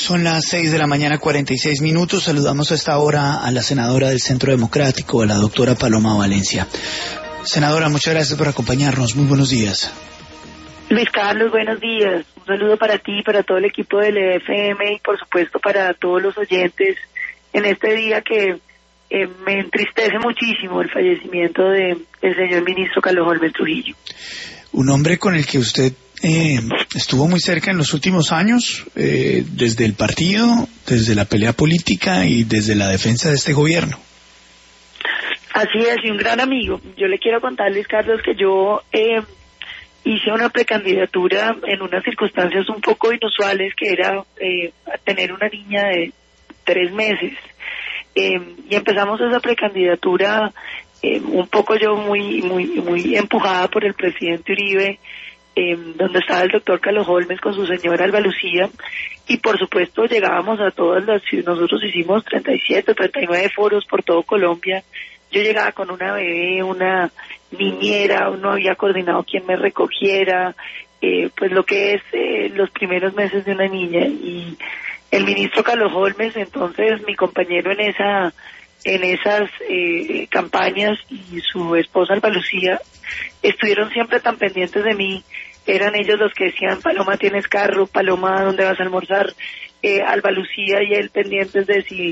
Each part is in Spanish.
Son las 6 de la mañana, 46 minutos. Saludamos a esta hora a la senadora del Centro Democrático, a la doctora Paloma Valencia. Senadora, muchas gracias por acompañarnos. Muy buenos días. Luis Carlos, buenos días. Un saludo para ti, para todo el equipo del EFM y por supuesto para todos los oyentes en este día que me entristece muchísimo el fallecimiento del señor ministro Carlos Holmes Trujillo. Un hombre con el que usted estuvo muy cerca en los últimos años, desde el partido, desde la pelea política y desde la defensa de este gobierno. Así es, y un gran amigo. Yo le quiero contar, Luis Carlos, que yo hice una precandidatura en unas circunstancias un poco inusuales, que era tener una niña de 3 meses. Y empezamos esa precandidatura un poco yo muy empujada por el presidente Uribe, donde estaba el doctor Carlos Holmes con su señora Alba Lucía, y por supuesto llegábamos a todas nosotros hicimos 37, 39 foros por todo Colombia. Yo llegaba con una bebé, una niñera, no había coordinado quién me recogiera, pues lo que es los primeros meses de una niña. Y el ministro Carlos Holmes, entonces mi compañero en esas campañas, y su esposa Alba Lucía, estuvieron siempre tan pendientes de mí. Eran ellos los que decían: Paloma, ¿tienes carro? Paloma, ¿dónde vas a almorzar? Alba Lucía y él pendientes de si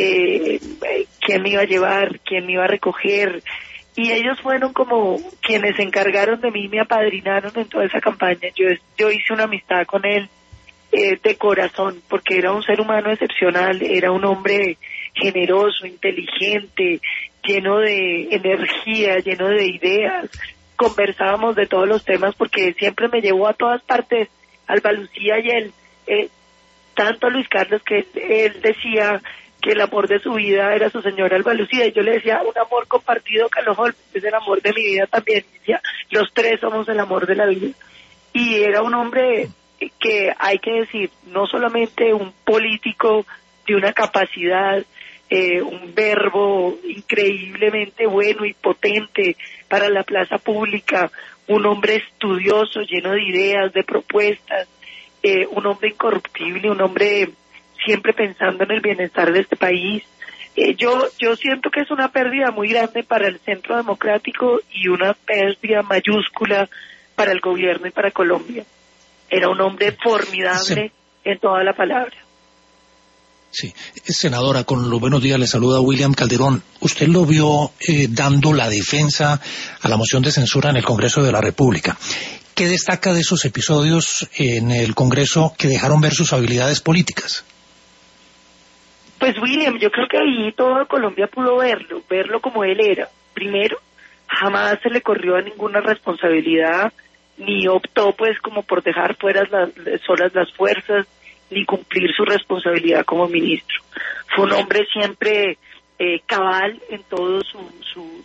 quién me iba a llevar, quién me iba a recoger. Y ellos fueron como quienes se encargaron de mí, me apadrinaron en toda esa campaña. Yo hice una amistad con él de corazón, porque era un ser humano excepcional, era un hombre generoso, inteligente, lleno de energía, lleno de ideas. Conversábamos de todos los temas porque siempre me llevó a todas partes, Alba Lucía y él, tanto Luis Carlos, que él decía que el amor de su vida era su señora Alba Lucía, y yo le decía: un amor compartido, Carlos Holmes, es el amor de mi vida también. Y decía: los tres somos el amor de la vida. Y era un hombre que, hay que decir, no solamente un político de una capacidad, un verbo increíblemente bueno y potente para la plaza pública, un hombre estudioso, lleno de ideas, de propuestas, un hombre incorruptible, un hombre siempre pensando en el bienestar de este país. Yo siento que es una pérdida muy grande para el Centro Democrático y una pérdida mayúscula para el gobierno y para Colombia. Era un hombre formidable en toda la palabra. Sí, senadora, con los buenos días le saluda William Calderón. Usted lo vio dando la defensa a la moción de censura en el Congreso de la República. ¿Qué destaca de esos episodios en el Congreso que dejaron ver sus habilidades políticas? Pues William, yo creo que ahí todo Colombia pudo verlo como él era. Primero, jamás se le corrió a ninguna responsabilidad, ni optó pues como por dejar fuera solas las fuerzas, ni cumplir su responsabilidad como ministro. Fue un hombre siempre cabal en todo su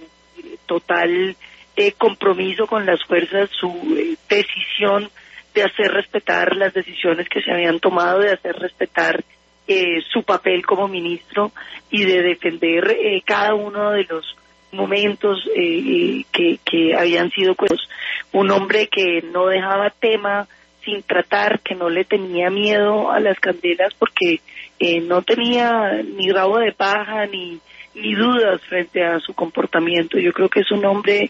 total compromiso con las fuerzas, su decisión de hacer respetar las decisiones que se habían tomado, de hacer respetar su papel como ministro y de defender cada uno de los momentos que habían sido un hombre que no dejaba tema sin tratar, que no le tenía miedo a las candelas porque no tenía ni rabo de paja ni dudas frente a su comportamiento. Yo creo que es un hombre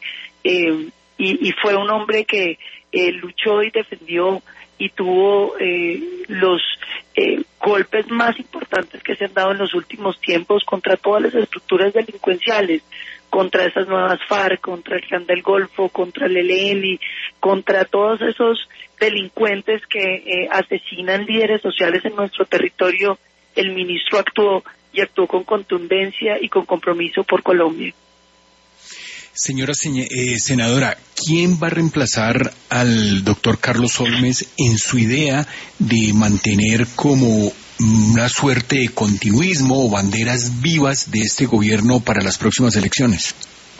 y fue un hombre que luchó y defendió y tuvo los golpes más importantes que se han dado en los últimos tiempos contra todas las estructuras delincuenciales, contra esas nuevas FARC, contra el Clan del Golfo, contra el ELN, contra todos esos delincuentes que asesinan líderes sociales en nuestro territorio. El ministro actuó con contundencia y con compromiso por Colombia. Señora senadora, ¿quién va a reemplazar al doctor Carlos Holmes en su idea de mantener como una suerte de continuismo o banderas vivas de este gobierno para las próximas elecciones?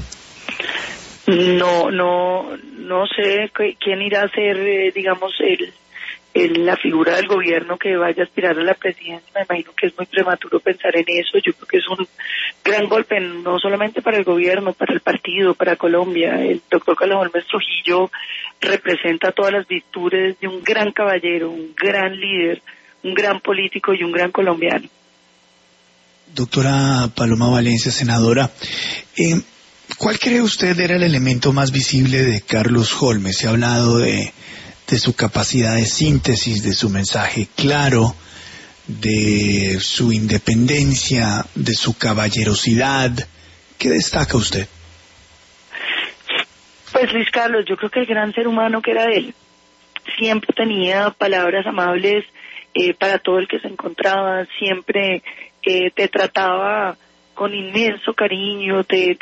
No sé quién irá a ser, digamos, la figura del gobierno que vaya a aspirar a la presidencia. Me imagino que es muy prematuro pensar en eso. Yo creo que es un gran golpe, no solamente para el gobierno, para el partido, para Colombia. El doctor Carlos Holmes Trujillo representa todas las virtudes de un gran caballero, un gran líder, gran político y un gran colombiano. Doctora Paloma Valencia, senadora, ¿cuál cree usted era el elemento más visible de Carlos Holmes? Se ha hablado de su capacidad de síntesis, de su mensaje claro, de su independencia, de su caballerosidad. ¿Qué destaca usted? Pues Luis Carlos, yo creo que el gran ser humano que era él siempre tenía palabras amables para todo el que se encontraba, siempre te trataba con inmenso cariño, te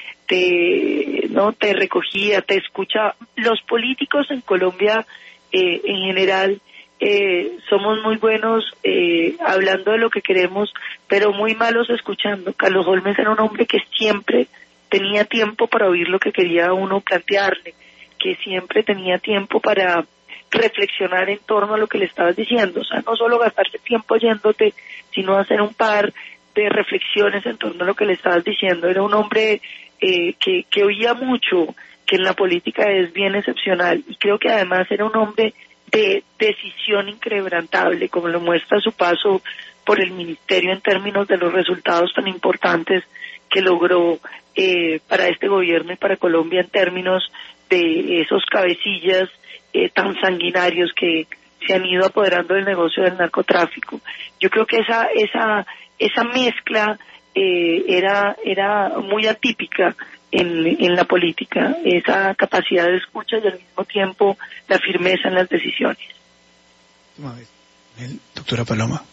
recogía, te escuchaba. Los políticos en Colombia en general somos muy buenos hablando de lo que queremos, pero muy malos escuchando. Carlos Holmes era un hombre que siempre tenía tiempo para oír lo que quería uno plantearle, que siempre tenía tiempo para reflexionar en torno a lo que le estabas diciendo. O sea, no solo gastarse tiempo oyéndote, sino hacer un par de reflexiones en torno a lo que le estabas diciendo. Era un hombre que oía mucho, que en la política es bien excepcional, y creo que además era un hombre de decisión inquebrantable, como lo muestra su paso por el ministerio en términos de los resultados tan importantes que logró para este gobierno y para Colombia en términos de esos cabecillas tan sanguinarios que se han ido apoderando del negocio del narcotráfico. Yo creo que esa mezcla era muy atípica en la política, esa capacidad de escucha y al mismo tiempo la firmeza en las decisiones. Doctora Paloma.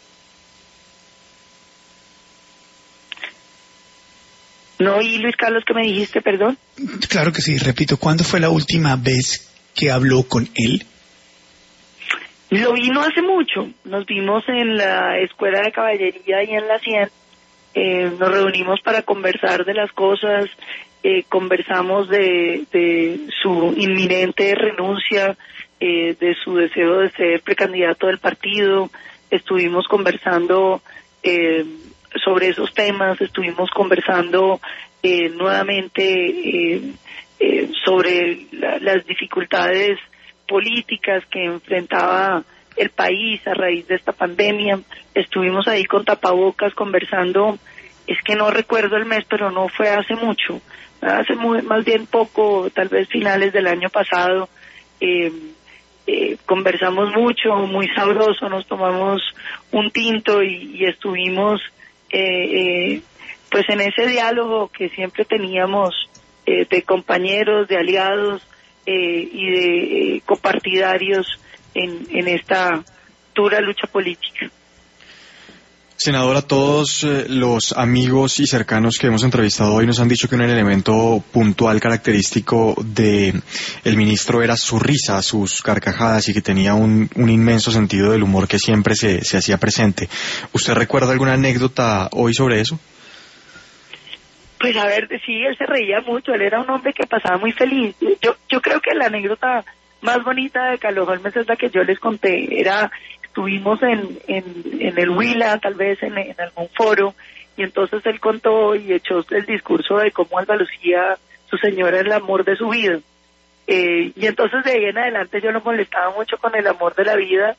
No oí, Luis Carlos, ¿qué me dijiste, perdón? Claro que sí, repito, ¿cuándo fue la última vez que habló con él? Lo vi no hace mucho, nos vimos en la Escuela de Caballería y en la 100, nos reunimos para conversar de las cosas, conversamos de su inminente renuncia, de su deseo de ser precandidato del partido, estuvimos conversando sobre esos temas, estuvimos conversando nuevamente sobre las dificultades políticas que enfrentaba el país a raíz de esta pandemia. Estuvimos ahí con tapabocas conversando, es que no recuerdo el mes, pero no fue hace mucho, más bien poco, tal vez finales del año pasado. Conversamos mucho, muy sabroso, nos tomamos un tinto y estuvimos pues en ese diálogo que siempre teníamos de compañeros, de aliados y de copartidarios en esta dura lucha política. Senadora, todos los amigos y cercanos que hemos entrevistado hoy nos han dicho que un elemento puntual característico de el ministro era su risa, sus carcajadas, y que tenía un inmenso sentido del humor que siempre se hacía presente. ¿Usted recuerda alguna anécdota hoy sobre eso? Pues a ver, sí, él se reía mucho, él era un hombre que pasaba muy feliz. Yo creo que la anécdota más bonita de Carlos Holmes es la que yo les conté. Estuvimos en el Huila, tal vez en algún foro, y entonces él contó y echó el discurso de cómo Alba Lucía, su señora, es el amor de su vida. Y entonces de ahí en adelante yo lo molestaba mucho con el amor de la vida,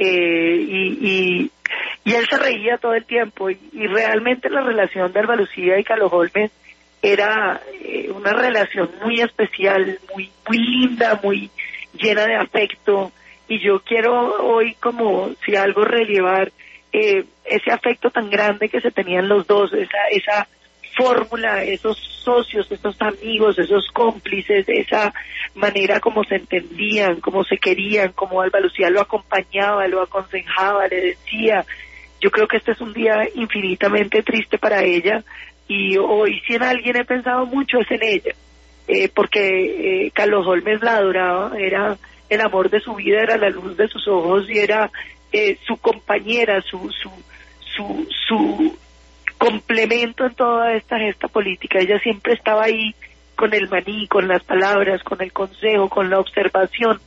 y él se reía todo el tiempo, y realmente la relación de Alba Lucía y Carlos Holmes era una relación muy especial, muy linda, muy llena de afecto. Y yo quiero hoy, como si algo, relevar ese afecto tan grande que se tenían los dos, esa fórmula, esos socios, esos amigos, esos cómplices, esa manera como se entendían, como se querían, como Alba Lucía lo acompañaba, lo aconsejaba, le decía. Yo creo que este es un día infinitamente triste para ella, y hoy si en alguien he pensado mucho es en ella, porque Carlos Holmes la adoraba, era el amor de su vida, era la luz de sus ojos, y era su compañera, su complemento en toda esta gesta política. Ella siempre estaba ahí con el maní, con las palabras, con el consejo, con la observación.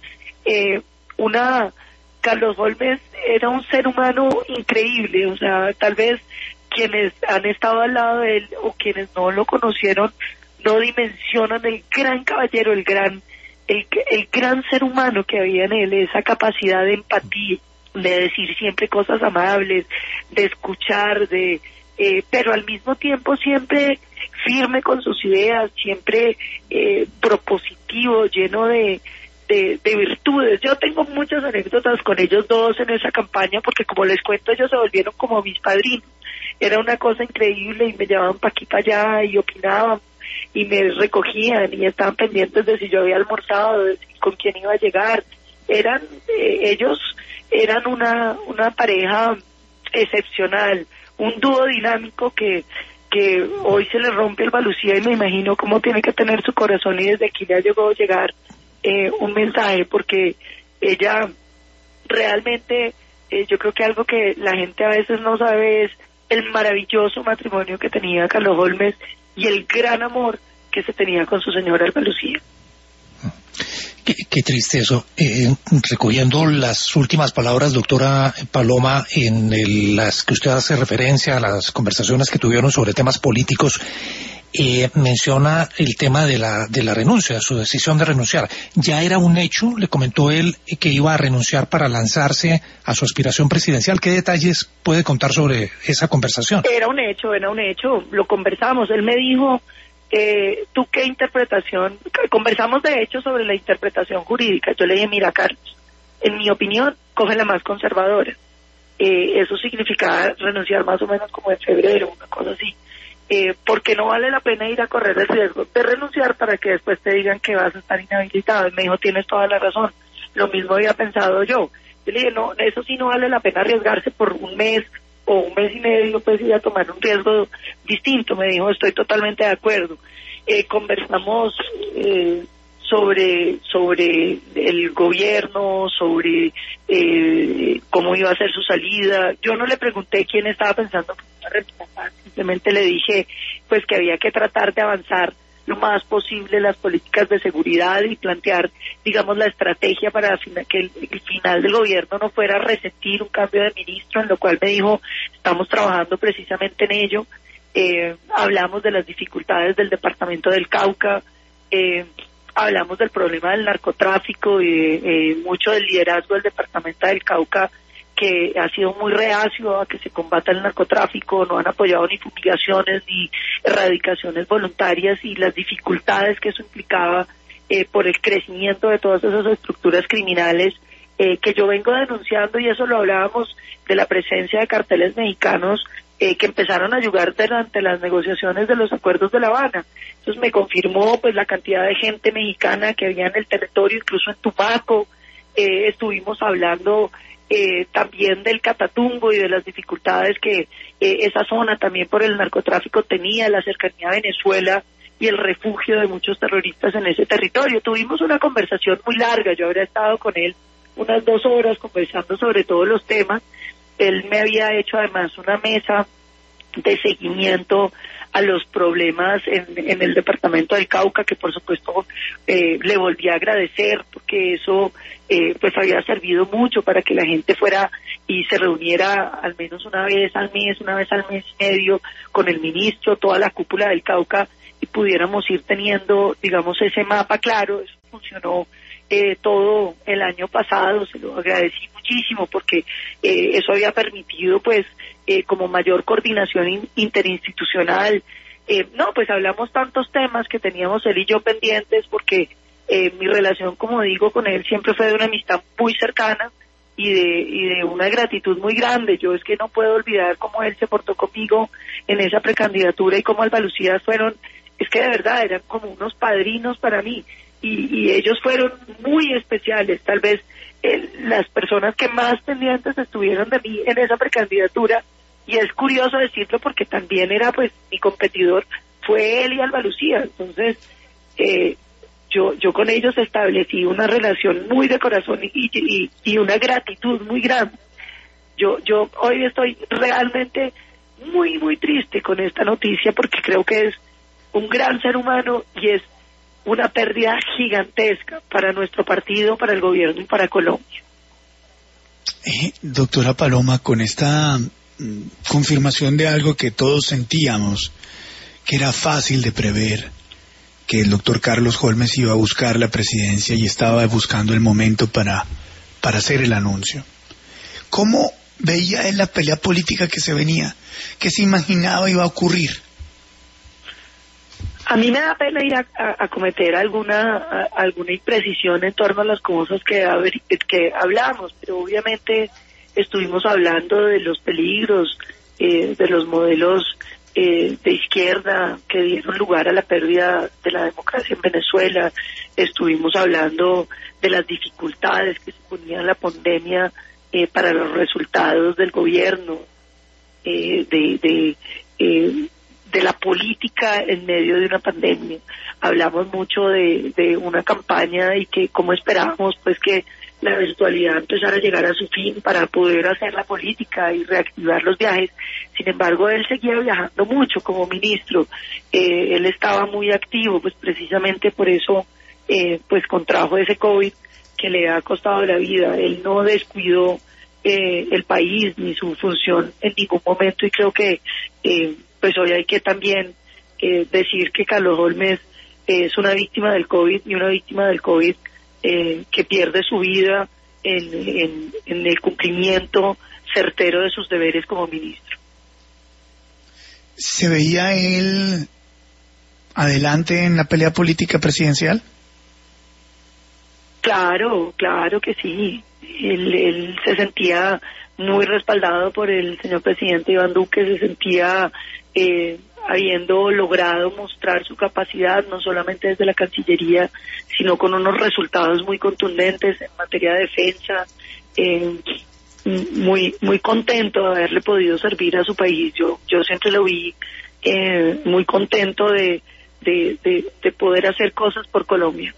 Carlos Holmes era un ser humano increíble, o sea, tal vez quienes han estado al lado de él o quienes no lo conocieron no dimensionan el gran caballero, el gran ser humano que había en él, esa capacidad de empatía, decir siempre cosas amables, de escuchar, pero al mismo tiempo siempre firme con sus ideas, siempre propositivo, lleno de virtudes. Yo tengo muchas anécdotas con ellos dos en esa campaña, porque como les cuento, ellos se volvieron como mis padrinos. Era una cosa increíble y me llevaban pa' aquí, pa' allá y opinaban y me recogían y estaban pendientes de si yo había almorzado, de con quién iba a llegar. Ellos eran una pareja excepcional, un dúo dinámico que hoy se le rompe el Balucía, y me imagino cómo tiene que tener su corazón, y desde aquí le ha llegado a llegar un mensaje, porque ella realmente, yo creo que algo que la gente a veces no sabe es el maravilloso matrimonio que tenía Carlos Holmes y el gran amor que se tenía con su señora Alba Lucía. Qué triste eso. Recogiendo las últimas palabras, doctora Paloma, en las que usted hace referencia a las conversaciones que tuvieron sobre temas políticos, menciona el tema de la renuncia, su decisión de renunciar. ¿Ya era un hecho? Le comentó él que iba a renunciar para lanzarse a su aspiración presidencial. ¿Qué detalles puede contar sobre esa conversación? Era un hecho, lo conversamos. Él me dijo, ¿tú qué interpretación? Conversamos de hecho sobre la interpretación jurídica. Yo le dije, mira, Carlos, en mi opinión, coge la más conservadora. Eso significaba renunciar más o menos como en febrero, una cosa así. Porque no vale la pena ir a correr el riesgo de renunciar para que después te digan que vas a estar inhabilitado. Y me dijo, tienes toda la razón, lo mismo había pensado yo. Yo le dije, no, eso sí no vale la pena arriesgarse por un mes o un mes y medio, pues ir a tomar un riesgo distinto. Me dijo, estoy totalmente de acuerdo. Conversamos sobre el gobierno, sobre cómo iba a ser su salida. Yo no le pregunté quién estaba pensando que iba a reemplazar, simplemente le dije pues que había que tratar de avanzar lo más posible las políticas de seguridad y plantear, digamos, la estrategia para que el final del gobierno no fuera a resentir un cambio de ministro, en lo cual me dijo, estamos trabajando precisamente en ello. Hablamos de las dificultades del departamento del Cauca, hablamos del problema del narcotráfico y mucho del liderazgo del departamento del Cauca, que ha sido muy reacio a que se combata el narcotráfico, no han apoyado ni fumigaciones ni erradicaciones voluntarias, y las dificultades que eso implicaba por el crecimiento de todas esas estructuras criminales que yo vengo denunciando, y eso lo hablábamos de la presencia de carteles mexicanos que empezaron a ayudar durante las negociaciones de los acuerdos de La Habana. Entonces me confirmó pues la cantidad de gente mexicana que había en el territorio, incluso en Tumaco. Estuvimos hablando también del Catatumbo y de las dificultades que esa zona también por el narcotráfico tenía, la cercanía a Venezuela y el refugio de muchos terroristas en ese territorio. Tuvimos una conversación muy larga, yo habría estado con él unas 2 horas conversando sobre todos los temas. Él me había hecho además una mesa de seguimiento a los problemas en el departamento del Cauca, que por supuesto le volví a agradecer, porque eso pues había servido mucho para que la gente fuera y se reuniera al menos una vez al mes y medio con el ministro, toda la cúpula del Cauca, y pudiéramos ir teniendo, digamos, ese mapa claro. Eso funcionó todo el año pasado, se lo agradecí muchísimo, porque eso había permitido pues como mayor coordinación interinstitucional. Pues hablamos tantos temas que teníamos él y yo pendientes, porque mi relación, como digo, con él siempre fue de una amistad muy cercana y de una gratitud muy grande. Yo es que no puedo olvidar cómo él se portó conmigo en esa precandidatura, y cómo Alba Lucía es que de verdad eran como unos padrinos para mí, y ellos fueron muy especiales. Tal vez las personas que más pendientes estuvieron de mí en esa precandidatura, y es curioso decirlo porque también era pues mi competidor, fue él y Alba Lucía. Entonces yo con ellos establecí una relación muy de corazón y una gratitud muy grande. Yo hoy estoy realmente muy muy triste con esta noticia, porque creo que es un gran ser humano y es una pérdida gigantesca para nuestro partido, para el gobierno y para Colombia. Doctora Paloma, con esta confirmación de algo que todos sentíamos, que era fácil de prever, que el doctor Carlos Holmes iba a buscar la presidencia y estaba buscando el momento para hacer el anuncio. ¿Cómo veía él la pelea política que se venía? ¿Qué se imaginaba iba a ocurrir? A mí me da pena ir a cometer alguna imprecisión en torno a las cosas que hablamos, pero obviamente estuvimos hablando de los peligros, de los modelos de izquierda que dieron lugar a la pérdida de la democracia en Venezuela. Estuvimos hablando de las dificultades que suponía la pandemia para los resultados del gobierno, de la política en medio de una pandemia. Hablamos mucho de una campaña y que cómo esperábamos pues que la virtualidad empezara a llegar a su fin para poder hacer la política y reactivar los viajes. Sin embargo, él seguía viajando mucho como ministro. Él estaba muy activo, pues precisamente por eso pues contrajo ese COVID que le ha costado la vida. Él no descuidó el país ni su función en ningún momento, y creo que pues hoy hay que también decir que Carlos Holmes es una víctima del COVID, y una víctima del COVID que pierde su vida en el cumplimiento certero de sus deberes como ministro. ¿Se veía él adelante en la pelea política presidencial? Claro que sí. Él se sentía muy respaldado por el señor presidente Iván Duque, se sentía habiendo logrado mostrar su capacidad, no solamente desde la Cancillería, sino con unos resultados muy contundentes en materia de defensa, muy contento de haberle podido servir a su país. Yo siempre lo vi muy contento de poder hacer cosas por Colombia.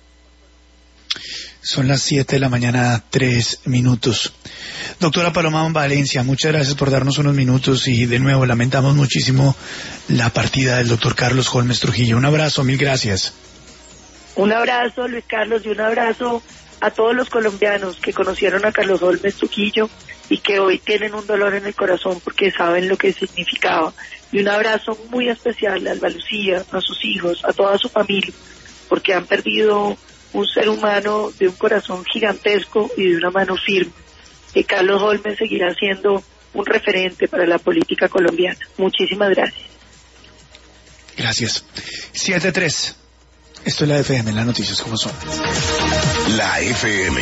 Son las 7 de la mañana, 3 minutos. Doctora Paloma Valencia, muchas gracias por darnos unos minutos, y de nuevo lamentamos muchísimo la partida del doctor Carlos Holmes Trujillo. Un abrazo, mil gracias. Un abrazo, Luis Carlos, y un abrazo a todos los colombianos que conocieron a Carlos Holmes Trujillo y que hoy tienen un dolor en el corazón porque saben lo que significaba. Y un abrazo muy especial a Alba Lucía, a sus hijos, a toda su familia, porque han perdido un ser humano de un corazón gigantesco y de una mano firme. Carlos Holmes seguirá siendo un referente para la política colombiana. Muchísimas gracias. Gracias. 7-3. Esto es la FM, las noticias como son. La FM.